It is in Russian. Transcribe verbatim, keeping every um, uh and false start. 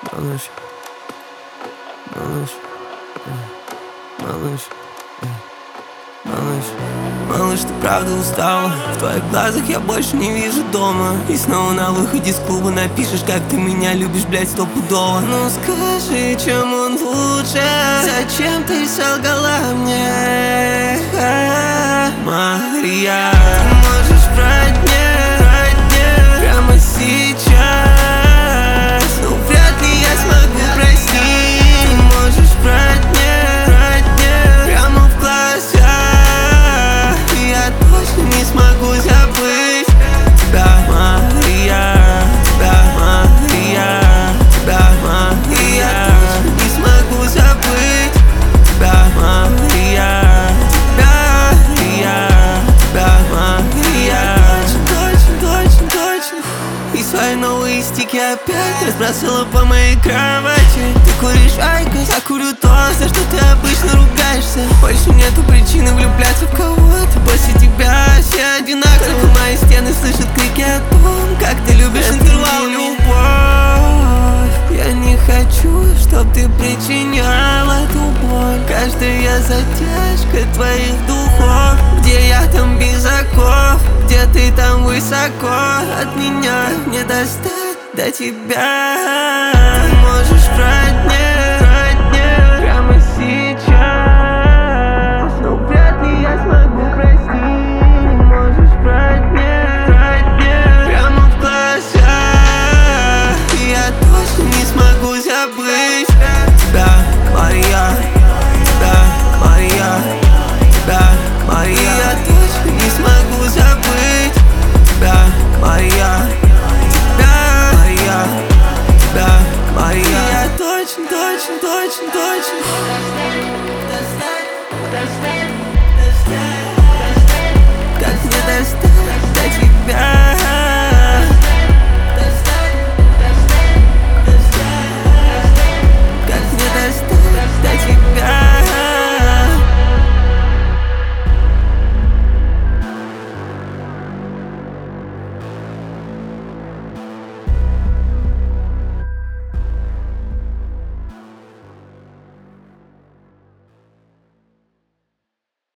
Малыш, малыш, малыш, малыш, малыш, ты правда устала? В твоих глазах я больше не вижу дома. И снова на выходе с клуба напишешь, как ты меня любишь, блядь, стопудово. Ну скажи, чем он лучше? Зачем ты солгала мне? Мария, ты можешь врать мне, врать мне прямо сейчас, но вряд ли я смогу простить. Ты можешь врать мне, врать мне прямо в глаза, и я точно не смогу забыть тебя, Мария, тебя, Мария, тебя, Мария. Я точно не смогу забыть тебя, Мария, тебя, Мария, тебя, Мария. Точно, точно, точно, точно. И свои новые стики опять разбросала по моей кровати. Ты куришь айкос, я курю то, за что ты обычно ругаешься. Больше нету причины влюбляться в кого-то. После тебя все одинаковые. Только мои стены слышат крики о том, как ты любишь интервал. Любовь, я не хочу, чтоб ты причиняла эту боль. Каждая затяжка твоих духов, где я там без оков, где ты там высоко от меня, не достать до тебя. Ты можешь врать